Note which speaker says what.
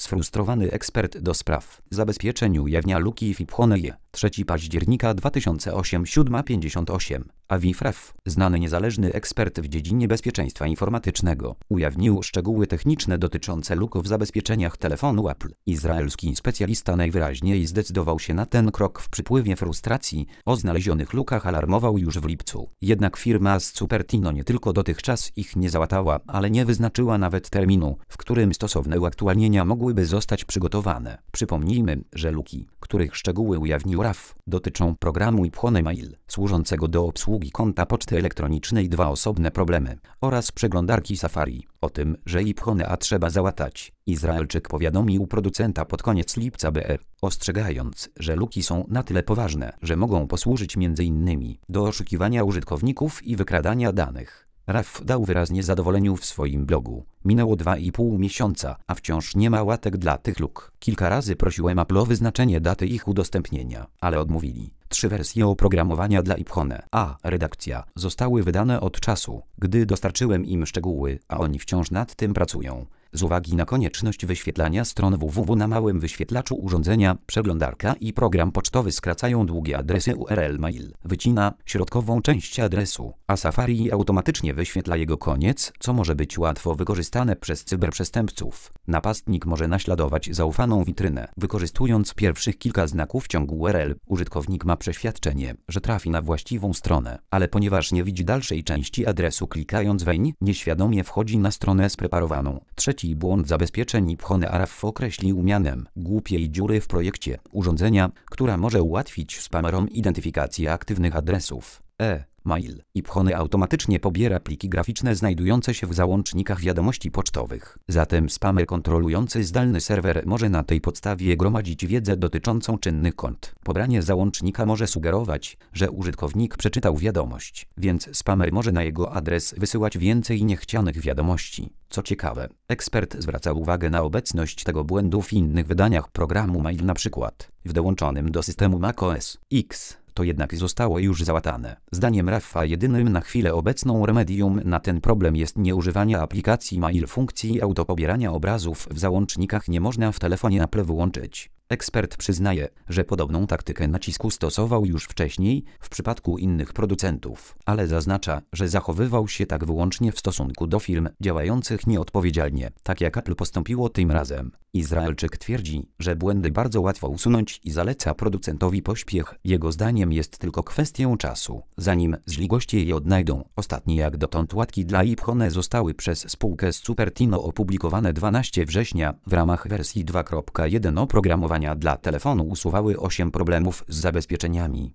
Speaker 1: Sfrustrowany ekspert do spraw zabezpieczeń ujawnia luki w iPhone. 3 października 2008 7:58. Aviv Rev, znany niezależny ekspert w dziedzinie bezpieczeństwa informatycznego, ujawnił szczegóły techniczne dotyczące luk w zabezpieczeniach telefonu Apple. Izraelski specjalista najwyraźniej zdecydował się na ten krok w przypływie frustracji. O znalezionych lukach alarmował już w lipcu. Jednak firma z Cupertino nie tylko dotychczas ich nie załatała, ale nie wyznaczyła nawet terminu, w którym stosowne uaktualnienia mogłyby zostać przygotowane. Przypomnijmy, że luki, których szczegóły ujawnił Rav, dotyczą programu iPhone Mail, służącego do obsługi konta poczty elektronicznej. 2 osobne problemy oraz przeglądarki Safari. O tym, że iPhone A trzeba załatać, Izraelczyk powiadomił producenta pod koniec lipca BR, ostrzegając, że luki są na tyle poważne, że mogą posłużyć m.in. do oszukiwania użytkowników i wykradania danych. Rav dał wyraz niezadowoleniu w swoim blogu. Minęło 2,5 miesiąca, a wciąż nie ma łatek dla tych luk. Kilka razy prosiłem Apple o wyznaczenie daty ich udostępnienia, ale odmówili. 3 wersje oprogramowania dla iPhone A redakcja zostały wydane od czasu, gdy dostarczyłem im szczegóły, a oni wciąż nad tym pracują. Z uwagi na konieczność wyświetlania stron www na małym wyświetlaczu urządzenia, przeglądarka i program pocztowy skracają długie adresy URL mail, wycina środkową część adresu, a Safari automatycznie wyświetla jego koniec, co może być łatwo wykorzystane przez cyberprzestępców. Napastnik może naśladować zaufaną witrynę, wykorzystując pierwszych kilka znaków ciągu URL. Użytkownik ma przeświadczenie, że trafi na właściwą stronę, ale ponieważ nie widzi dalszej części adresu, klikając weń, nieświadomie wchodzi na stronę spreparowaną. Trzeci błąd zabezpieczeń iPhone A Rav określił mianem głupiej dziury w projekcie urządzenia, która może ułatwić spamerom identyfikację aktywnych adresów. Mail. iPhone automatycznie pobiera pliki graficzne znajdujące się w załącznikach wiadomości pocztowych. Zatem spamer kontrolujący zdalny serwer może na tej podstawie gromadzić wiedzę dotyczącą czynnych kont. Pobranie załącznika może sugerować, że użytkownik przeczytał wiadomość, więc spamer może na jego adres wysyłać więcej niechcianych wiadomości. Co ciekawe, ekspert zwracał uwagę na obecność tego błędu w innych wydaniach programu Mail, np. w dołączonym do systemu macOS X. To jednak zostało już załatane. Zdaniem Raffa jedynym na chwilę obecną remedium na ten problem jest nieużywanie aplikacji Mail. Funkcji autopobierania obrazów w załącznikach nie można w telefonie Apple wyłączyć. Ekspert przyznaje, że podobną taktykę nacisku stosował już wcześniej w przypadku innych producentów, ale zaznacza, że zachowywał się tak wyłącznie w stosunku do firm działających nieodpowiedzialnie, tak jak Apple postąpiło tym razem. Izraelczyk twierdzi, że błędy bardzo łatwo usunąć i zaleca producentowi pośpiech. Jego zdaniem jest tylko kwestią czasu, zanim źli goście je odnajdą. Ostatnie jak dotąd łatki dla iPhone zostały przez spółkę z Cupertino opublikowane 12 września. W ramach wersji 2.1 oprogramowania dla telefonu usuwały 8 problemów z zabezpieczeniami.